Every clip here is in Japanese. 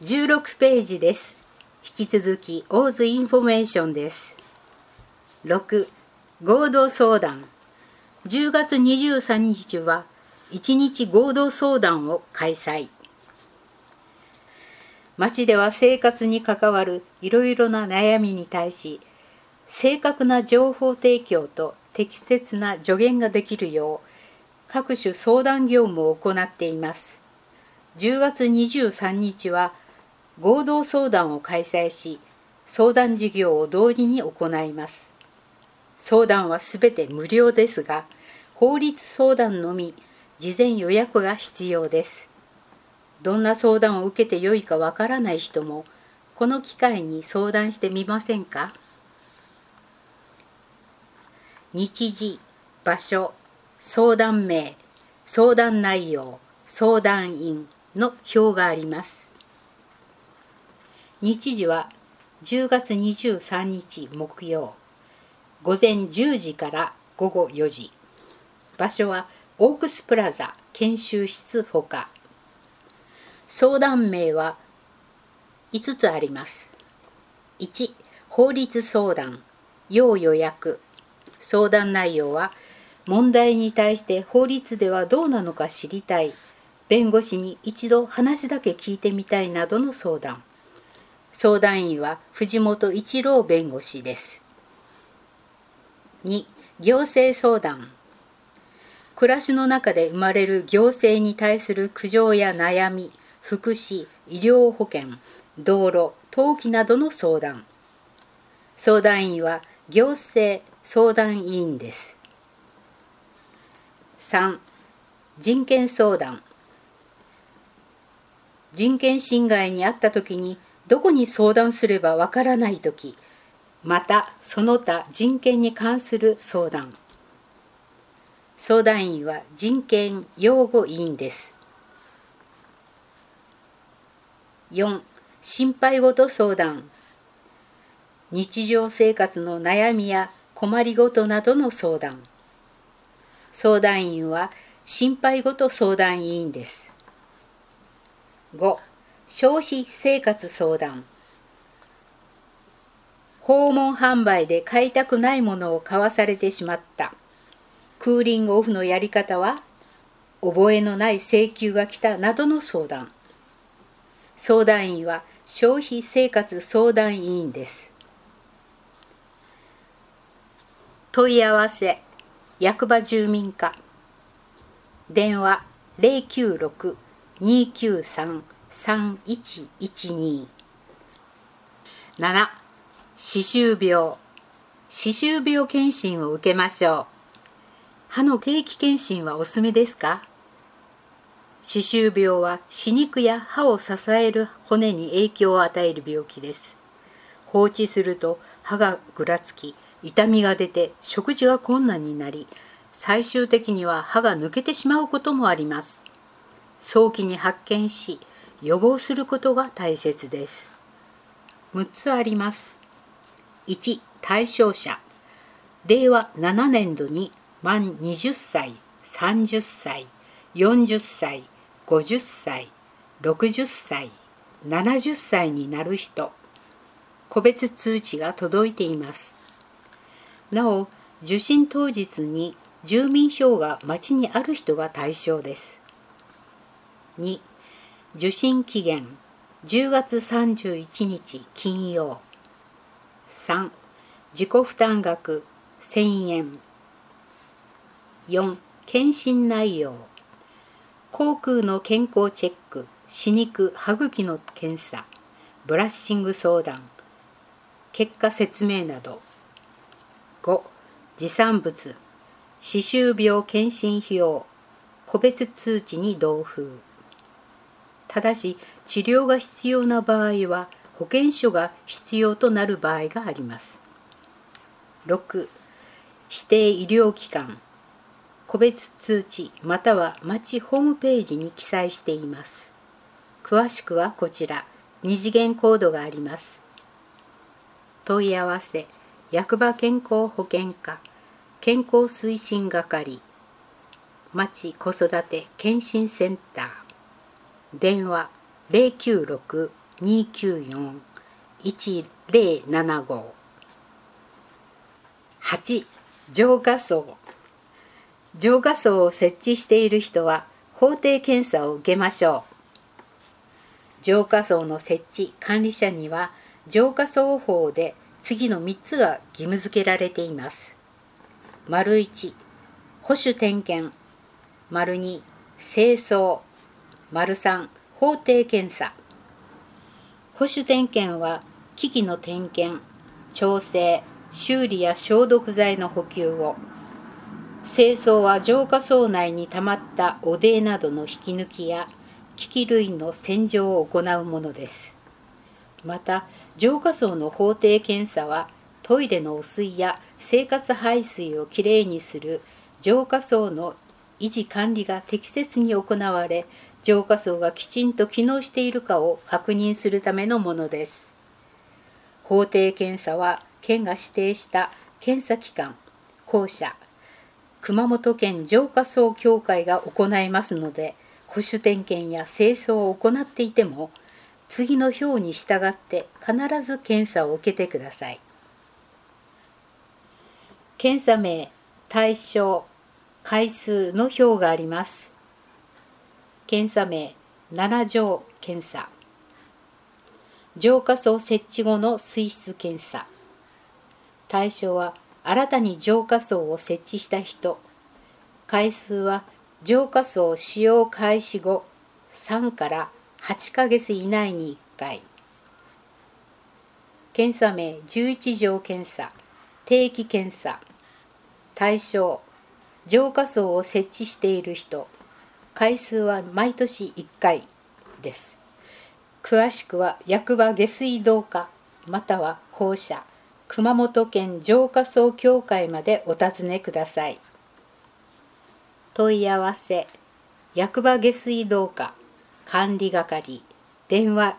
16ページです。引き続きオーズインフォメーションです。6. 合同相談。10月23日は1日合同相談を開催。町では生活に関わるいろいろな悩みに対し、正確な情報提供と適切な助言ができるよう、各種相談業務を行っています。10月23日は合同相談を開催し、相談事業を同時に行います。相談はすべて無料ですが、法律相談のみ事前予約が必要です。どんな相談を受けてよいかわからない人も、この機会に相談してみませんか？日時、場所、相談名、相談内容、相談員の表があります。日時は10月23日木曜、午前10時から午後4時。場所はオークスプラザ研修室ほか。相談名は5つあります。1、法律相談、要予約。相談内容は、問題に対して法律ではどうなのか知りたい、弁護士に一度話だけ聞いてみたいなどの相談。相談員は藤本一郎弁護士です。2、行政相談。暮らしの中で生まれる行政に対する苦情や悩み、福祉、医療保険、道路、登記などの相談。相談員は行政相談委員です。3. 人権相談。人権侵害に遭ったときにどこに相談すればわからないとき、またその他人権に関する相談。相談員は人権擁護委員です。4. 心配事相談。日常生活の悩みや困りごとなどの相談。相談員は心配事相談委員です。5. 消費生活相談。訪問販売で買いたくないものを買わされてしまった。クーリングオフのやり方は？覚えのない請求が来たなどの相談。相談員は消費生活相談委員です。問い合わせ、役場住民課。電話096-293-3112。7. 歯周病。歯周病検診を受けましょう。歯の定期検診はおすすめですか？歯周病は歯肉や歯を支える骨に影響を与える病気です。放置すると歯がぐらつき、痛みが出て食事が困難になり、最終的には歯が抜けてしまうこともあります。早期に発見し、予防することが大切です。6つあります。1、対象者。令和7年度に満20歳、30歳、40歳、50歳、60歳、70歳になる人。個別通知が届いています。なお、受診当日に住民票が町にある人が対象です。2. 受診期限10月31日金曜。3. 自己負担額1000円。4. 検診内容。口腔の健康チェック、歯肉・歯茎の検査、ブラッシング相談、結果説明など。5. 持参物。歯周病検診費用、個別通知に同封。ただし、治療が必要な場合は、保険証が必要となる場合があります。6. 指定医療機関。個別通知または町ホームページに記載しています。詳しくはこちら、2次元コードがあります。問い合わせ、役場健康保険課、健康推進係、町子育て健診センター。電話 026-294-1075。 8. 浄化槽。浄化槽を設置している人は法定検査を受けましょう。浄化槽の設置管理者には浄化槽法で次の3つが義務付けられています。 1. 保守点検。 2. 清掃。 3. 法定検査。保守点検は機器の点検、調整、修理や消毒剤の補給を。清掃は浄化槽内にたまった汚泥などの引き抜きや機器類の洗浄を行うものです。また浄化槽の法定検査はトイレの汚水や生活排水をきれいにする浄化槽の維持管理が適切に行われ、浄化槽がきちんと機能しているかを確認するためのものです。法定検査は県が指定した検査機関、公社、熊本県浄化槽協会が行いますので、保守点検や清掃を行っていても次の表に従って必ず検査を受けてください。検査名、対象、回数の表があります。検査名、7条検査。浄化槽設置後の水質検査。対象は新たに浄化槽を設置した人。回数は浄化槽使用開始後3から8ヶ月以内に1回。検査名、11条検査。定期検査。対象、浄化槽を設置している人。回数は毎年1回です。詳しくは役場下水道課または公社、熊本県浄化槽協会までお尋ねください。問い合わせ、役場下水道課管理係、電話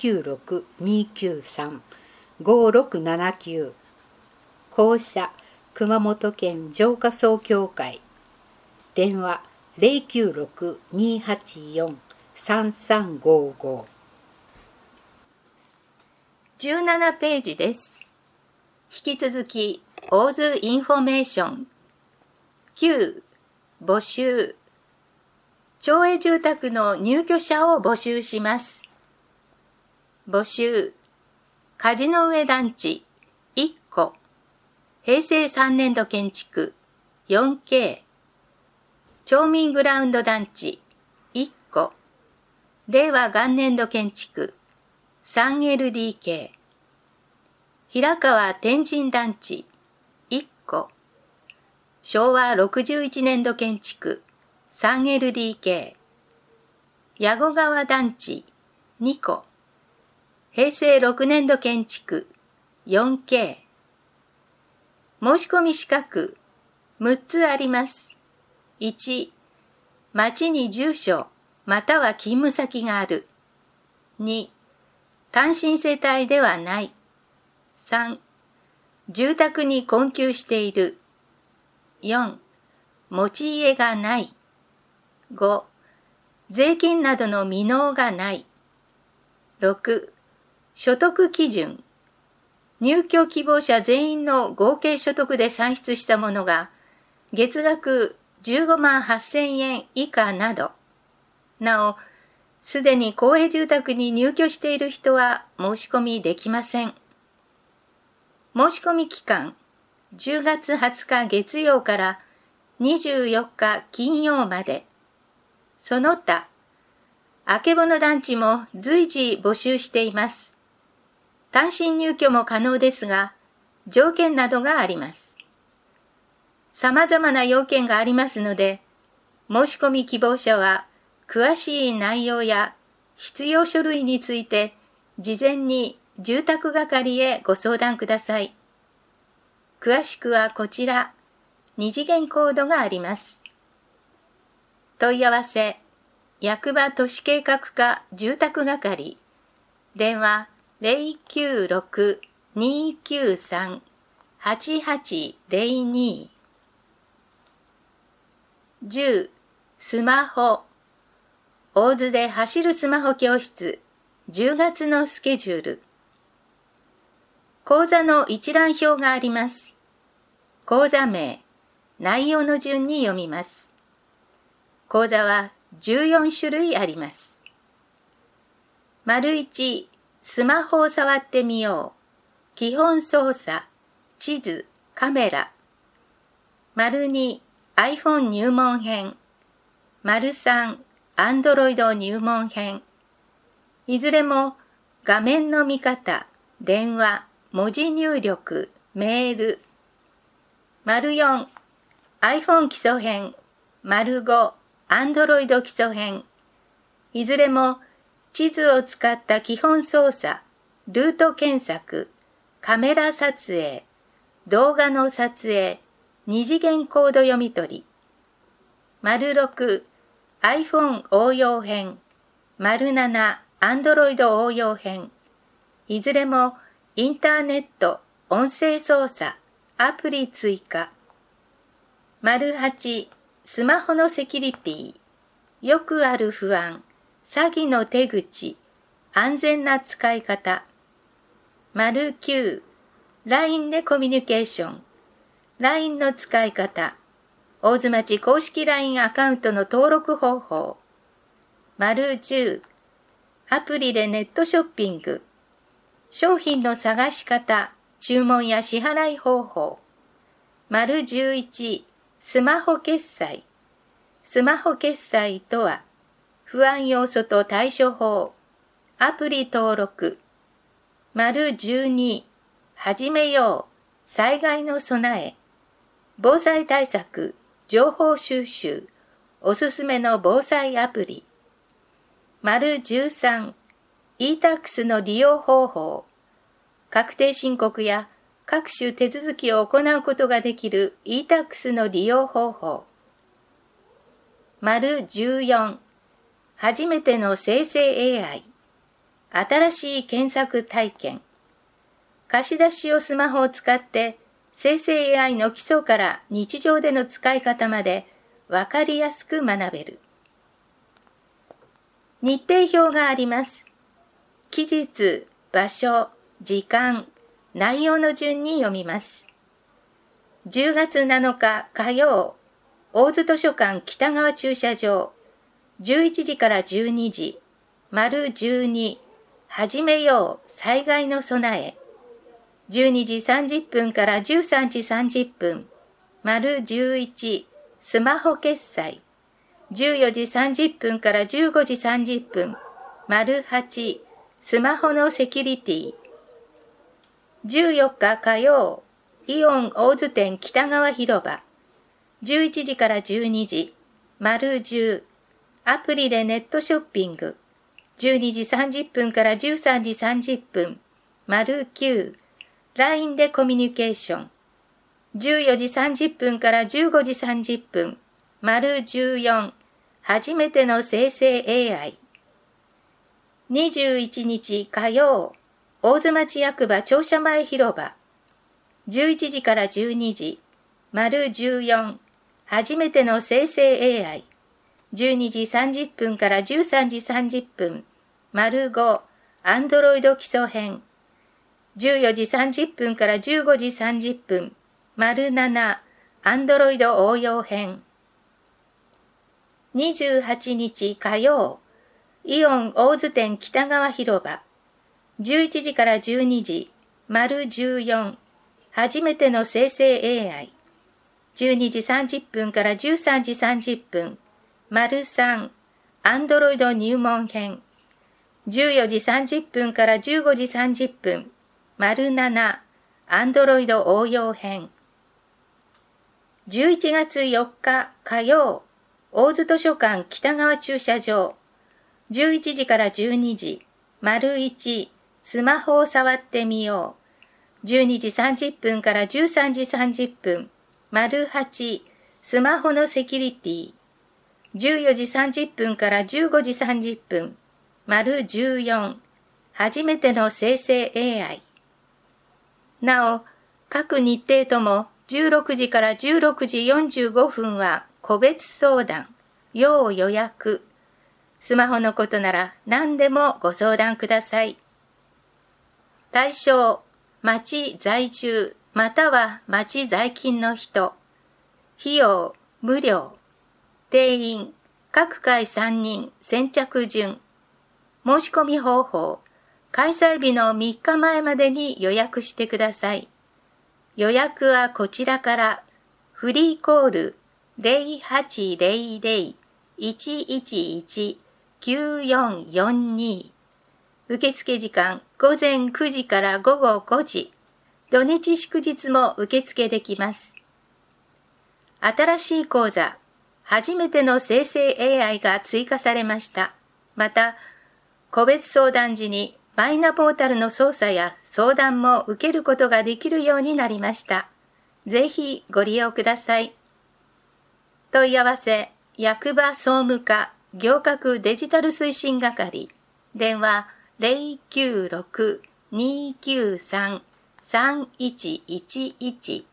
096-293-5679。公社、熊本県浄化槽協会、電話 096-284-3355。 17ページです。引き続き、大津インフォメーション。9、募集。町営住宅の入居者を募集します。募集。梶の上団地1戸。平成3年度建築 4K。町民グラウンド団地1戸。令和元年度建築 3LDK。平川天神団地1戸。昭和61年度建築 3LDK。矢後川団地2戸。平成6年度建築 4K。申し込み資格6つあります。1、町に住所または勤務先がある。2、単身世帯ではない。3、住宅に困窮している。4、持ち家がない。5、税金などの未納がない。6、所得基準。入居希望者全員の合計所得で算出したものが月額15万8000円以下など。なお、すでに公営住宅に入居している人は申し込みできません。申し込み期間、10月20日月曜から24日金曜まで。その他、あけぼの団地も随時募集しています。単身入居も可能ですが、条件などがあります。様々な要件がありますので、申し込み希望者は、詳しい内容や必要書類について、事前に住宅係へご相談ください。詳しくはこちら、2次元コードがあります。問い合わせ、役場都市計画課住宅係、電話096-293-8802。10、スマホ。大津で走るスマホ教室、 10月のスケジュール。講座の一覧表があります。講座名、内容の順に読みます。講座は14種類あります。1、スマホを触ってみよう。基本操作、地図、カメラ。2、iPhone 入門編。3、Android 入門編。いずれも画面の見方、電話、文字入力、メール。4、iPhone 基礎編。5、Android 基礎編。いずれも地図を使った基本操作、ルート検索、カメラ撮影、動画の撮影、二次元コード読み取り。6、iPhone 応用編。7、Android 応用編。いずれもインターネット、音声操作、アプリ追加。8、スマホのセキュリティ。よくある不安、詐欺の手口、安全な使い方。9、LINE でコミュニケーション。LINE の使い方。大津町公式 LINE アカウントの登録方法。10、アプリでネットショッピング。商品の探し方、注文や支払い方法。11、スマホ決済。スマホ決済とは、不安要素と対処法。アプリ登録。12、始めよう。災害の備え。防災対策、情報収集。おすすめの防災アプリ。13、e-tax の利用方法。確定申告や各種手続きを行うことができる e-tax の利用方法。14、初めての生成 AI。新しい検索体験。貸し出しをスマホを使って生成 AI の基礎から日常での使い方までわかりやすく学べる。日程表があります。期日、場所、時間、内容の順に読みます。10月7日火曜、大津図書館北川駐車場、11時から12時、12、始めよう、災害の備え、12時30分から13時30分、11、スマホ決済、14時30分から15時30分、8、スマホのセキュリティ。14日火曜、イオン大津店北川広場、11時から12時、10、アプリでネットショッピング、12時30分から13時30分、9、LINE でコミュニケーション、14時30分から15時30分、14、初めての生成 AI。21日火曜、大津町役場庁舎前広場、11時から12時、14、初めての生成 AI。12時30分から13時30分、5、Android 基礎編。14時30分から15時30分、7、Android 応用編。28日火曜、イオン大津店北川広場、11時から12時、14、初めての生成 AI。12時30分から13時30分、3、Android 入門編。14時30分から15時30分、7、Android 応用編。11月4日火曜、大津図書館北川駐車場、11時から12時、1、スマホを触ってみよう。12時30分から13時30分、8、スマホのセキュリティ。14時30分から15時30分、14、初めての生成 AI。なお、各日程とも16時から16時45分は個別相談、要予約。 スマホのことなら何でもご相談ください。対象、町在住または町在勤の人。費用、無料。定員、各回3人、先着順。申し込み方法、開催日の3日前までに予約してください。予約はこちらから、フリーコール 0800-111-9442。受付時間午前9時から午後5時。土日祝日も受付できます。新しい講座、初めての生成 AI が追加されました。また、個別相談時にマイナポータルの操作や相談も受けることができるようになりました。ぜひご利用ください。問い合わせ、役場総務課行革デジタル推進係。電話096-293-3111